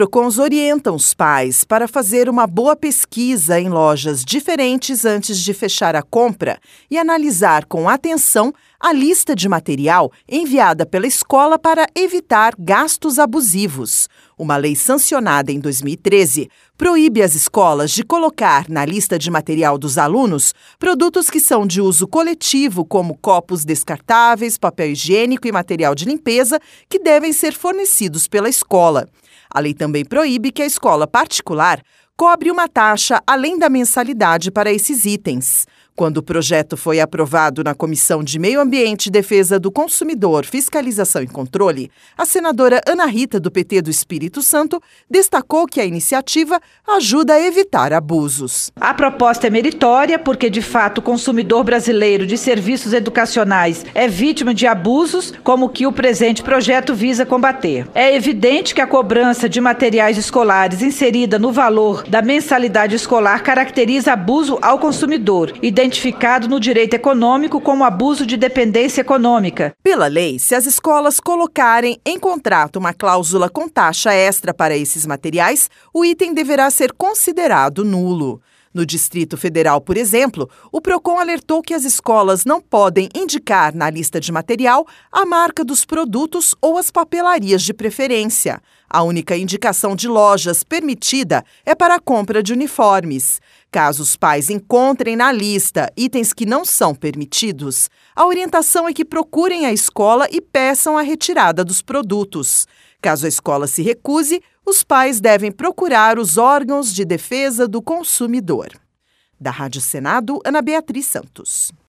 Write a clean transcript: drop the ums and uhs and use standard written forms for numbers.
PROCONs orientam os pais para fazer uma boa pesquisa em lojas diferentes antes de fechar a compra e analisar com atenção a lista de material enviada pela escola para evitar gastos abusivos. Uma lei sancionada em 2013 proíbe as escolas de colocar na lista de material dos alunos produtos que são de uso coletivo, como copos descartáveis, papel higiênico e material de limpeza, que devem ser fornecidos pela escola. A lei também proíbe que a escola particular cobre uma taxa além da mensalidade para esses itens. Quando o projeto foi aprovado na Comissão de Meio Ambiente e Defesa do Consumidor, Fiscalização e Controle, a senadora Ana Rita, do PT do Espírito Santo, destacou que a iniciativa ajuda a evitar abusos. A proposta é meritória porque, de fato, o consumidor brasileiro de serviços educacionais é vítima de abusos, como que o presente projeto visa combater. É evidente que a cobrança de materiais escolares inserida no valor da mensalidade escolar caracteriza abuso ao consumidor, identificado no direito econômico como abuso de dependência econômica. Pela lei, se as escolas colocarem em contrato uma cláusula com taxa extra para esses materiais, o item deverá ser considerado nulo. No Distrito Federal, por exemplo, o PROCON alertou que as escolas não podem indicar na lista de material a marca dos produtos ou as papelarias de preferência. A única indicação de lojas permitida é para a compra de uniformes. Caso os pais encontrem na lista itens que não são permitidos, a orientação é que procurem a escola e peçam a retirada dos produtos. Caso a escola se recuse, os pais devem procurar os órgãos de defesa do consumidor. Da Rádio Senado, Ana Beatriz Santos.